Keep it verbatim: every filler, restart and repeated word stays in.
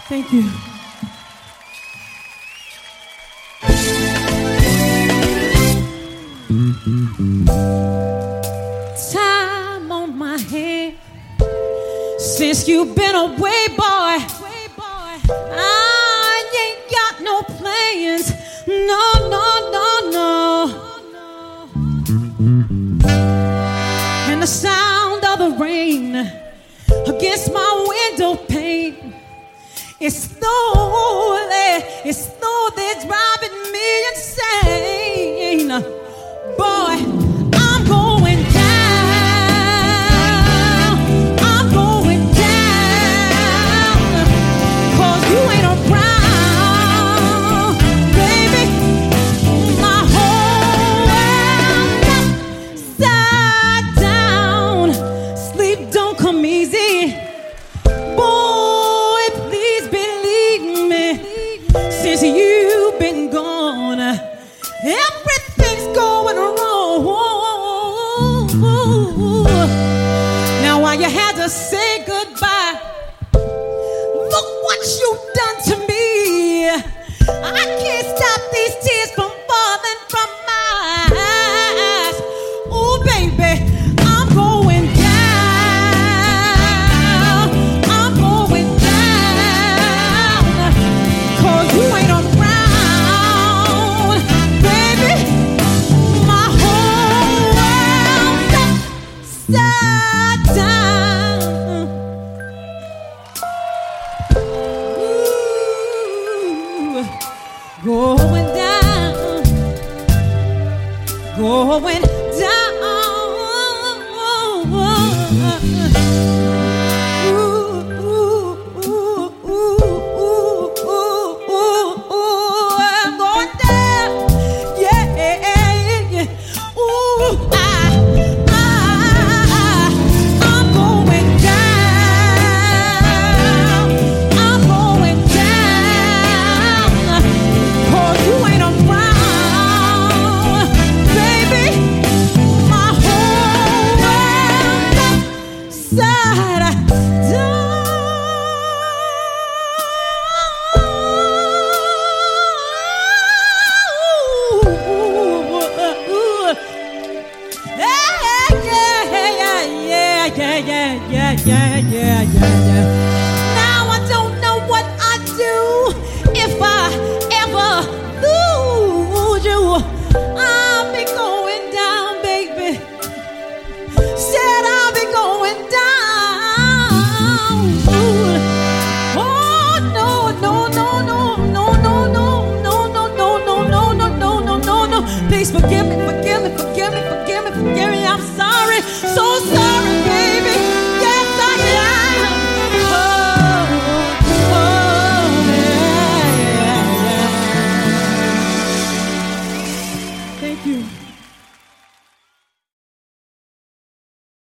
Thank you. Time on my hand since you've been away, boy. I ain't got no plans. No, no, no, no. And the sound of the rain against my window pane, it's slowly, it's slowly driving me insane. Boy, I'm going down, I'm going down, 'cause you ain't around, baby. My whole world upside down. Sleep don't come easy. Boy, please believe me, since you've been gone, everything's going wrong. Now while you had to say goodbye, look what you've done to me. I can't stop these tears from falling from my eyes. Oh baby, I'm going down, I'm going down, 'cause you ain't around, baby. My whole world's upside down. Ooh, going down, going down. Ooh, ooh, ooh, ooh, ooh, ooh, ooh, I'm going down. Yeah, yeah, yeah. Ooh, I, I, I'm going down. I'm going down, 'cause you ain't around, baby. My whole world's upside down. Yeah, yeah, yeah, yeah, yeah, yeah, yeah, yeah, yeah. Now I don't know what I'd do if I ever lose you. I'll be going down, baby. Said I'll be going down. Oh no, no, no, no, no, no, no, no, no, no, no, no, no, no, no, no, no. Please forgive me.